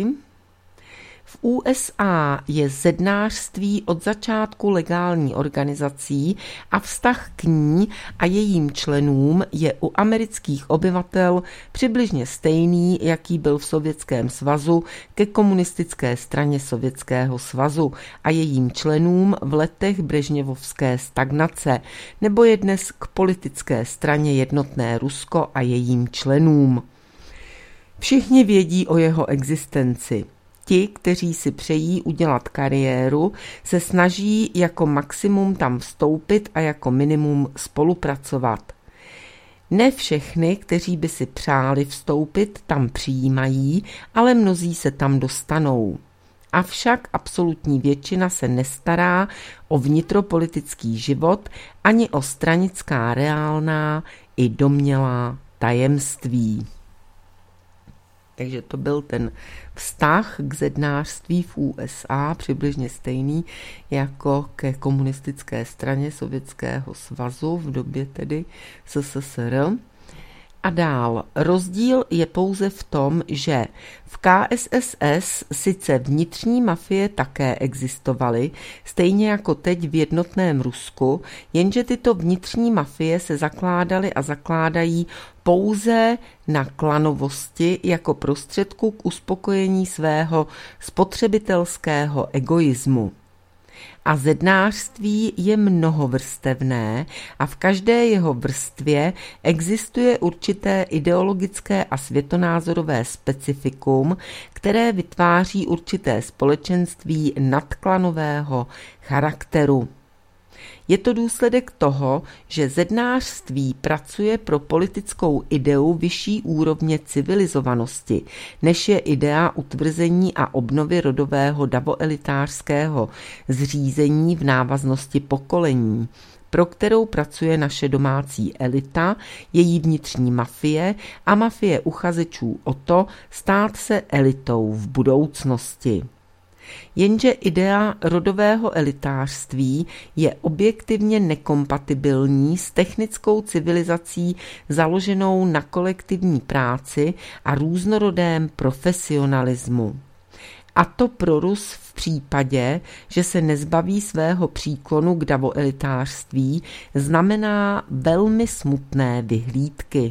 V USA je zednářství od začátku legální organizací a vztah k ní a jejím členům je u amerických obyvatel přibližně stejný, jaký byl v Sovětském svazu ke komunistické straně Sovětského svazu a jejím členům v letech brežněvovské stagnace, nebo je dnes k politické straně Jednotné Rusko a jejím členům. Všichni vědí o jeho existenci. Ti, kteří si přejí udělat kariéru, se snaží jako maximum tam vstoupit a jako minimum spolupracovat. Ne všechny, kteří by si přáli vstoupit, tam přijímají, ale mnozí se tam dostanou. Avšak absolutní většina se nestará o vnitropolitický život ani o stranická reálná i domnělá tajemství. Takže to byl ten vztah k zednářství v USA, přibližně stejný jako ke komunistické straně Sovětského svazu v době tedy SSSR. A dál, rozdíl je pouze v tom, že v KSSS sice vnitřní mafie také existovaly, stejně jako teď v jednotném Rusku, jenže tyto vnitřní mafie se zakládaly a zakládají pouze na klanovosti jako prostředku k uspokojení svého spotřebitelského egoismu. A zednářství je mnohovrstevné a v každé jeho vrstvě existuje určité ideologické a světonázorové specifikum, které vytváří určité společenství nadklanového charakteru. Je to důsledek toho, že zednářství pracuje pro politickou ideu vyšší úrovně civilizovanosti, než je idea utvrzení a obnovy rodového davoelitářského zřízení v návaznosti pokolení, pro kterou pracuje naše domácí elita, její vnitřní mafie a mafie uchazečů o to stát se elitou v budoucnosti. Jenže idea rodového elitářství je objektivně nekompatibilní s technickou civilizací založenou na kolektivní práci a různorodém profesionalismu. A to pro Rus v případě, že se nezbaví svého příklonu k davoelitářství, znamená velmi smutné vyhlídky.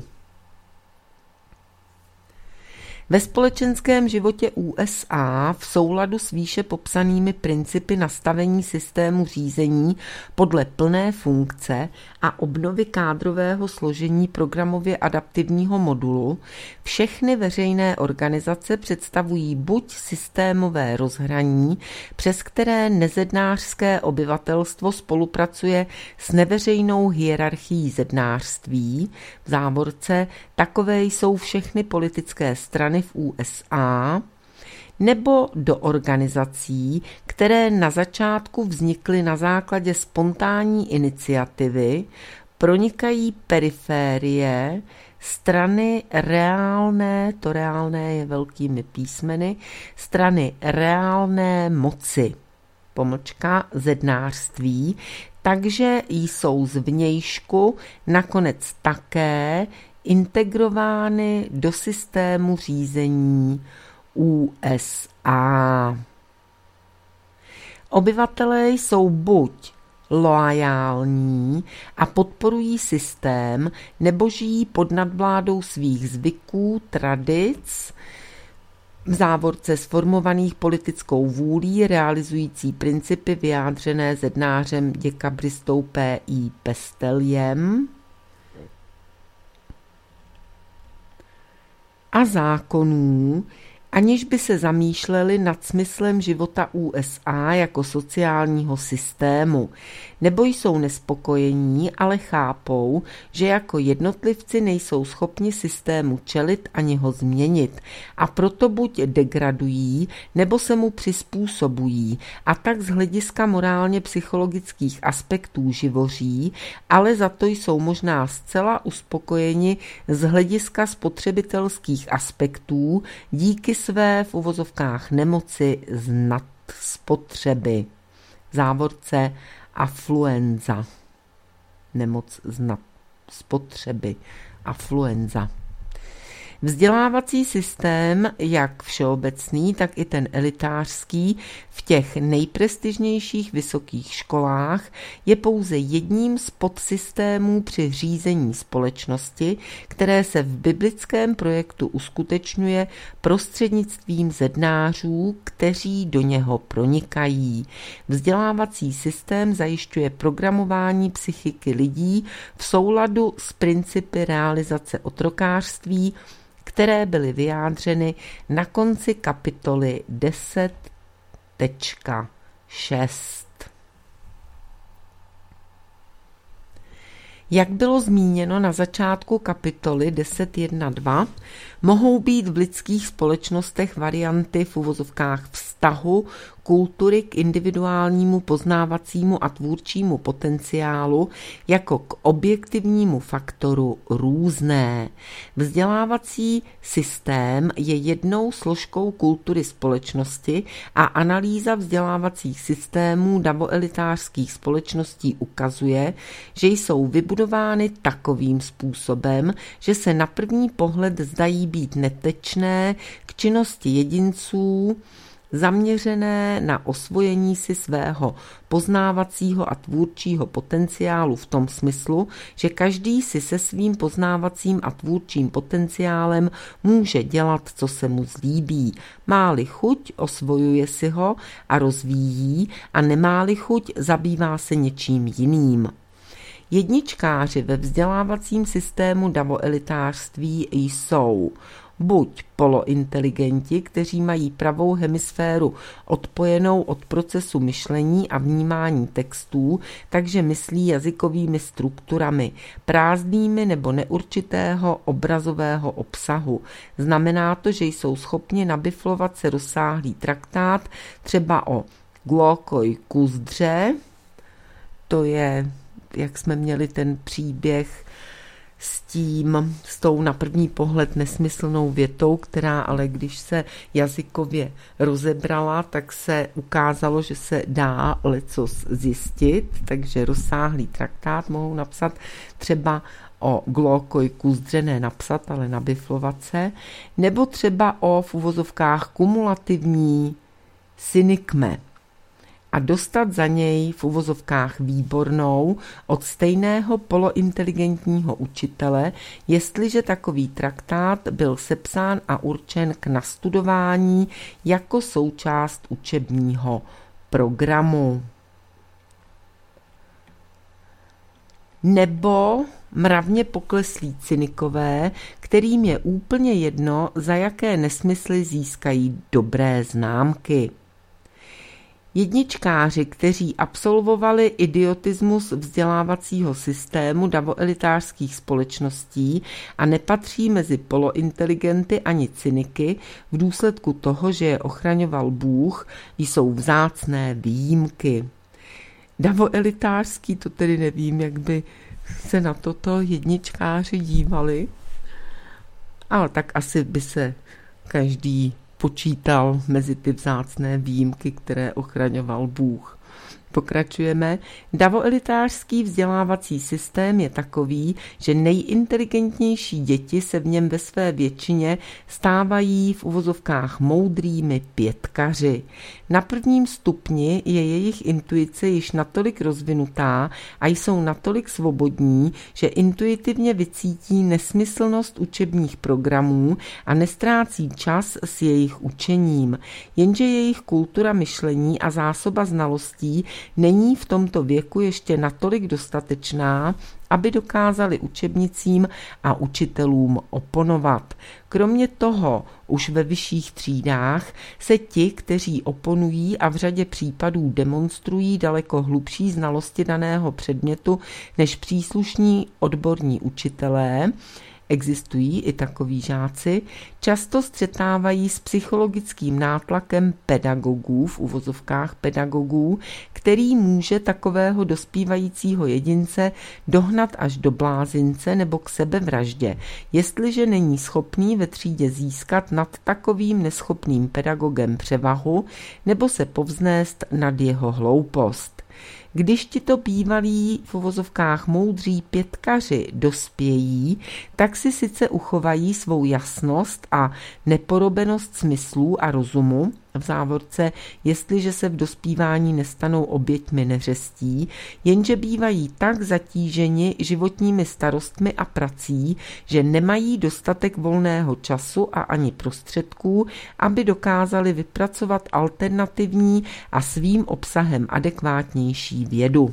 Ve společenském životě USA v souladu s výše popsanými principy nastavení systému řízení podle plné funkce a obnovy kádrového složení programově adaptivního modulu všechny veřejné organizace představují buď systémové rozhraní, přes které nezednářské obyvatelstvo spolupracuje s neveřejnou hierarchií zednářství, v závorce takové jsou všechny politické strany v USA, nebo do organizací, které na začátku vznikly na základě spontánní iniciativy, pronikají periférie, strany reálné, to reálné je velkými písmeny, strany reálné moci, zednářství, takže jsou zvnějšku nakonec také integrovány do systému řízení USA. Obyvatelé jsou buď loajální a podporují systém, nebo žijí pod nadvládou svých zvyků, tradic, v závorce sformovaných politickou vůlí, realizující principy vyjádřené zednářem děkabristou P.I. Pesteljem a zákonů, aniž by se zamýšleli nad smyslem života USA jako sociálního systému, nebo jsou nespokojení, ale chápou, že jako jednotlivci nejsou schopni systému čelit ani ho změnit a proto buď degradují, nebo se mu přizpůsobují a tak z hlediska morálně psychologických aspektů živoří, ale za to jsou možná zcela uspokojeni z hlediska spotřebitelských aspektů díky své v uvozovkách nemoci z nadspotřeby. Závorce afluenza. Nemoc z nadspotřeby. Afluenza. Vzdělávací systém, jak všeobecný, tak i ten elitářský, v těch nejprestižnějších vysokých školách je pouze jedním z podsystémů při řízení společnosti, které se v biblickém projektu uskutečňuje prostřednictvím zednářů, kteří do něho pronikají. Vzdělávací systém zajišťuje programování psychiky lidí v souladu s principy realizace otrokářství, které byly vyjádřeny na konci kapitoly 10.6. Jak bylo zmíněno na začátku kapitoly 10.1.2, mohou být v lidských společnostech varianty v uvozovkách vztahu kultury k individuálnímu poznávacímu a tvůrčímu potenciálu jako k objektivnímu faktoru různé. Vzdělávací systém je jednou složkou kultury společnosti a analýza vzdělávacích systémů davoelitářských společností ukazuje, že jsou vybudovány takovým způsobem, že se na první pohled zdají být netečné k činnosti jedinců, zaměřené na osvojení si svého poznávacího a tvůrčího potenciálu v tom smyslu, že každý si se svým poznávacím a tvůrčím potenciálem může dělat, co se mu zlíbí. Má-li chuť, osvojuje si ho a rozvíjí, a nemá-li chuť, zabývá se něčím jiným. Jedničkáři ve vzdělávacím systému davoelitářství jsou buď polointeligenti, kteří mají pravou hemisféru odpojenou od procesu myšlení a vnímání textů, takže myslí jazykovými strukturami, prázdnými nebo neurčitého obrazového obsahu. Znamená to, že jsou schopni nabiflovat se rozsáhlý traktát, třeba o glókoj kuzdře, to je, jak jsme měli ten příběh s tou na první pohled nesmyslnou větou, která ale když se jazykově rozebrala, tak se ukázalo, že se dá lecos zjistit, takže rozsáhlý traktát mohou napsat třeba o glókojku zdřené napsat, ale nabiflovat se, nebo třeba o v uvozovkách kumulativní synykme a dostat za něj v uvozovkách výbornou od stejného polointeligentního učitele, jestliže takový traktát byl sepsán a určen k nastudování jako součást učebního programu. Nebo mravně pokleslí cynikové, kterým je úplně jedno, za jaké nesmysly získají dobré známky. Jedničkáři, kteří absolvovali idiotismus vzdělávacího systému davoelitářských společností a nepatří mezi polointeligenty ani cyniky v důsledku toho, že je ochraňoval Bůh, jsou vzácné výjimky. Davoelitářský, to tedy nevím, jak by se na toto jedničkáři dívali, ale tak asi by se každý počítal mezi ty vzácné výjimky, které ochraňoval Bůh. Pokračujeme. Davoelitářský vzdělávací systém je takový, že nejinteligentnější děti se v něm ve své většině stávají v uvozovkách moudrými pětkaři. Na prvním stupni je jejich intuice již natolik rozvinutá a jsou natolik svobodní, že intuitivně vycítí nesmyslnost učebních programů a nestrácí čas s jejich učením, jenže jejich kultura myšlení a zásoba znalostí není v tomto věku ještě natolik dostatečná, aby dokázali učebnicím a učitelům oponovat. Kromě toho, už ve vyšších třídách se ti, kteří oponují a v řadě případů demonstrují daleko hlubší znalosti daného předmětu než příslušní odborní učitelé, existují i takoví žáci, často střetávají s psychologickým nátlakem pedagogů, v uvozovkách pedagogů, který může takového dospívajícího jedince dohnat až do blázince nebo k sebevraždě, jestliže není schopný ve třídě získat nad takovým neschopným pedagogem převahu nebo se povznést nad jeho hloupost. Když tito bývalí v uvozovkách moudří pětkaři dospějí, tak si sice uchovají svou jasnost a neporobenost smyslů a rozumu, v závorce, jestliže se v dospívání nestanou oběťmi neřestí, jenže bývají tak zatíženi životními starostmi a prací, že nemají dostatek volného času a ani prostředků, aby dokázali vypracovat alternativní a svým obsahem adekvátnější vědu.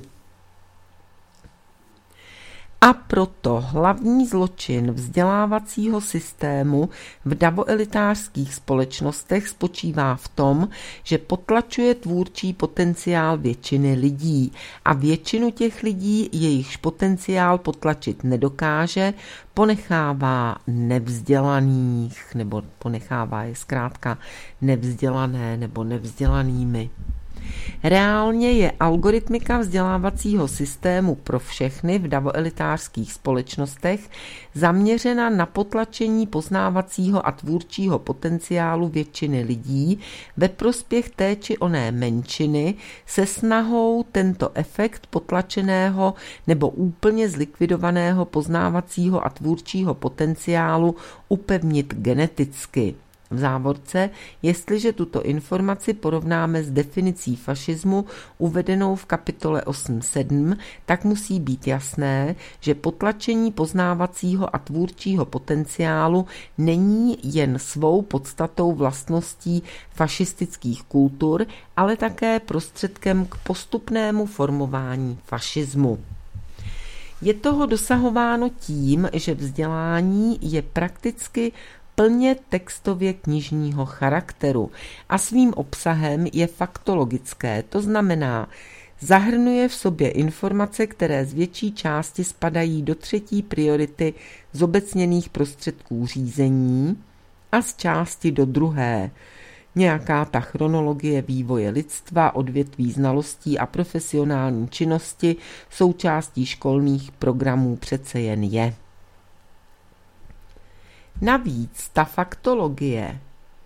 A proto hlavní zločin vzdělávacího systému v davoelitářských společnostech spočívá v tom, že potlačuje tvůrčí potenciál většiny lidí a většinu těch lidí, jejichž potenciál potlačit nedokáže, ponechává nevzdělaných, nebo ponechává je zkrátka nevzdělané nebo nevzdělanými. Reálně je algoritmika vzdělávacího systému pro všechny v davoelitářských společnostech zaměřena na potlačení poznávacího a tvůrčího potenciálu většiny lidí ve prospěch té či oné menšiny se snahou tento efekt potlačeného nebo úplně zlikvidovaného poznávacího a tvůrčího potenciálu upevnit geneticky. V závorce, jestliže tuto informaci porovnáme s definicí fašismu uvedenou v kapitole 8.7, tak musí být jasné, že potlačení poznávacího a tvůrčího potenciálu není jen svou podstatou vlastností fašistických kultur, ale také prostředkem k postupnému formování fašismu. Je toho dosahováno tím, že vzdělání je prakticky plně textově knižního charakteru a svým obsahem je faktologické, to znamená, zahrnuje v sobě informace, které z větší části spadají do třetí priority zobecněných prostředků řízení a z části do druhé. Nějaká ta chronologie vývoje lidstva, odvětví znalostí a profesionální činnosti součástí školních programů přece jen je. Navíc ta faktologie,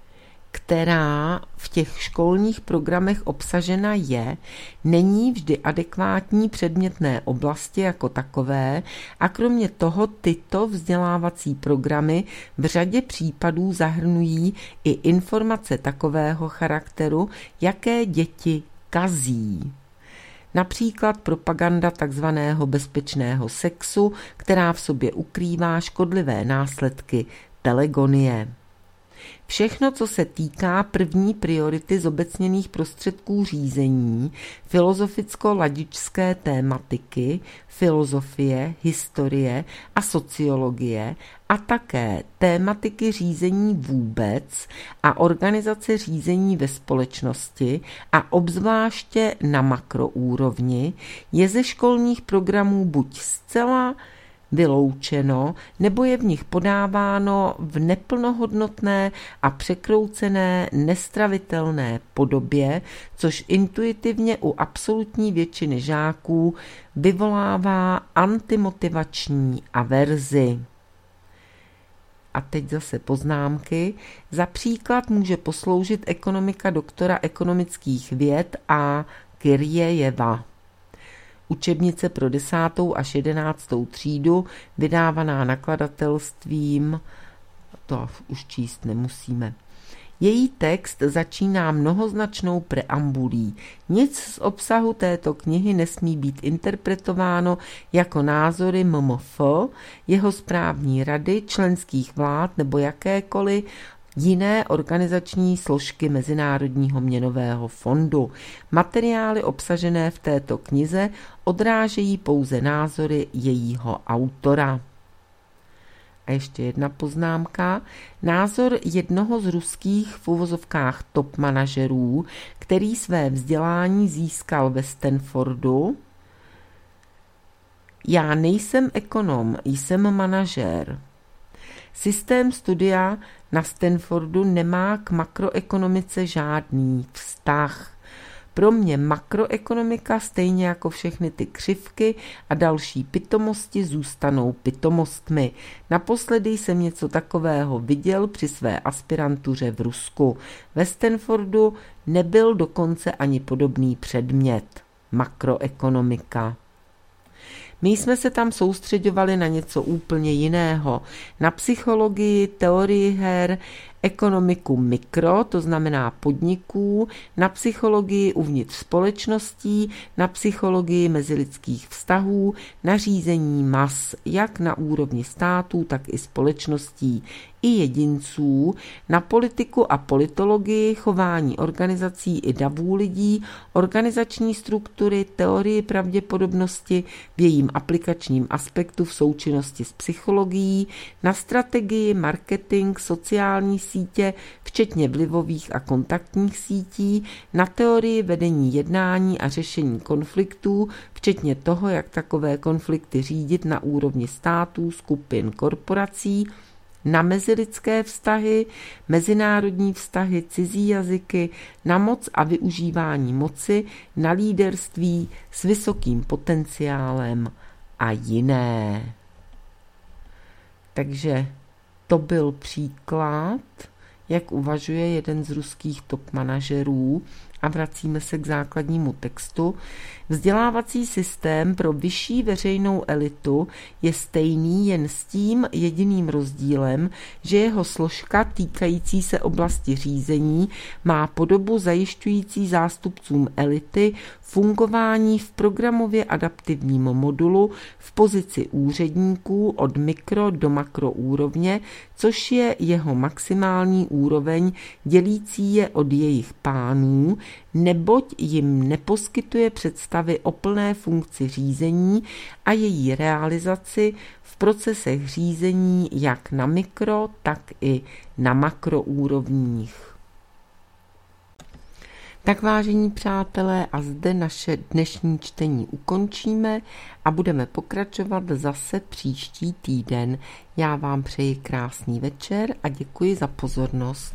která v těch školních programech obsažena je, není vždy adekvátní předmětné oblasti jako takové a kromě toho tyto vzdělávací programy v řadě případů zahrnují i informace takového charakteru, jaké děti kazí. Například propaganda takzvaného bezpečného sexu, která v sobě ukrývá škodlivé následky telegonie. Všechno, co se týká první priority zobecněných prostředků řízení, filozoficko-ladičské tématiky, filozofie, historie a sociologie a také tématiky řízení vůbec a organizace řízení ve společnosti a obzvláště na makroúrovni, je ze školních programů buď zcela vyloučeno, nebo je v nich podáváno v neplnohodnotné a překroucené, nestravitelné podobě, což intuitivně u absolutní většiny žáků vyvolává antimotivační averzi. A teď zase poznámky. Za příklad může posloužit ekonomika doktora ekonomických věd a Kirjejeva. Učebnice pro 10. až 11. třídu, vydávaná nakladatelstvím, to už číst nemusíme. Její text začíná mnohoznačnou preambulí. Nic z obsahu této knihy nesmí být interpretováno jako názory MMF, jeho správní rady, členských vlád nebo jakékoliv jiné organizační složky Mezinárodního měnového fondu. Materiály obsažené v této knize odrážejí pouze názory jejího autora. A ještě jedna poznámka. Názor jednoho z ruských v uvozovkách top manažerů, který své vzdělání získal ve Stanfordu. Já nejsem ekonom, jsem manažér. Systém studia na Stanfordu nemá k makroekonomice žádný vztah. Pro mě makroekonomika, stejně jako všechny ty křivky a další pitomosti, zůstanou pitomostmi. Naposledy jsem něco takového viděl při své aspirantuře v Rusku. Ve Stanfordu nebyl dokonce ani podobný předmět. Makroekonomika. My jsme se tam soustřeďovali na něco úplně jiného. Na psychologii, teorii her, ekonomiku mikro, to znamená podniků, na psychologii uvnitř společností, na psychologii mezilidských vztahů, na řízení mas, jak na úrovni států, tak i společností i jedinců, na politiku a politologii, chování organizací i davů lidí, organizační struktury, teorii pravděpodobnosti v jejím aplikačním aspektu v součinnosti s psychologií, na strategii, marketing, sociální sítě, včetně vlivových a kontaktních sítí, na teorii vedení jednání a řešení konfliktů, včetně toho, jak takové konflikty řídit na úrovni států, skupin, korporací, na mezilidské vztahy, mezinárodní vztahy, cizí jazyky, na moc a využívání moci, na líderství s vysokým potenciálem a jiné. Takže to byl příklad, jak uvažuje jeden z ruských top manažerů, a vracíme se k základnímu textu. Vzdělávací systém pro vyšší veřejnou elitu je stejný, jen s tím jediným rozdílem, že jeho složka týkající se oblasti řízení má podobu zajišťující zástupcům elity fungování v programově adaptivním modulu v pozici úředníků od mikro do makroúrovně, což je jeho maximální úroveň dělící je od jejich pánů, neboť jim neposkytuje představy o plné funkci řízení a její realizaci v procesech řízení jak na mikro, tak i na makroúrovních. Tak vážení přátelé, a zde naše dnešní čtení ukončíme a budeme pokračovat zase příští týden. Já vám přeji krásný večer a děkuji za pozornost.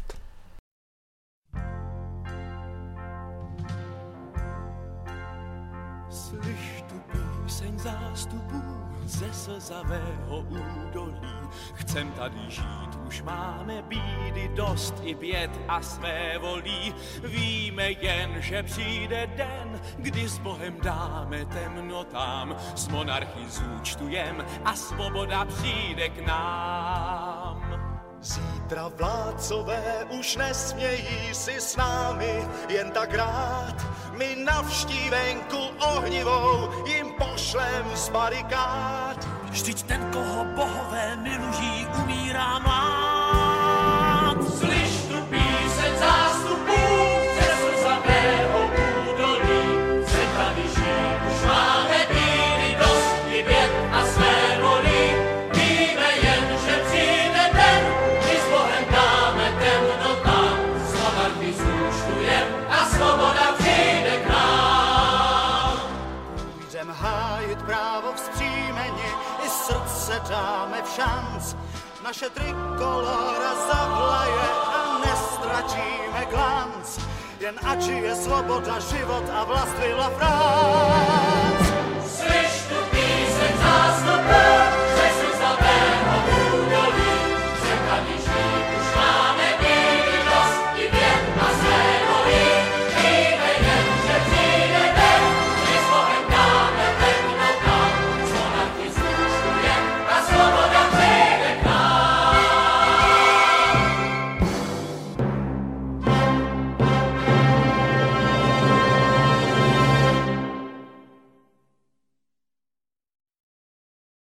Slyš tu píseň zástupů ze slzavého údolí. Chcem tady žít, už máme bídy dost i běd a své volí. Víme jen, že přijde den, kdy s Bohem dáme temnotám, s monarchy zúčtujem a svoboda přijde k nám. Zítra vládcové už nesmějí si s námi jen tak rád. My navštívenku ohnivou jim pošlem z barikád. Vždyť ten, koho bohové milují, umírá mlád. Slyš tu píseň zástupů ze slzavého údolí. Chcem tady žít, už máme bídy dost i běd a své volí. Víme jen, že přijde den, kdy s Bohem dáme temnotám, s monarchy zúčtujem a svoboda přijde k nám. Půjdem hájit právo vzpřímeni, i srdce dáme v šanc. Naše trikolora zavlaje a nestratíme glanc. Jen ať je svoboda, život a vlast, Villa France.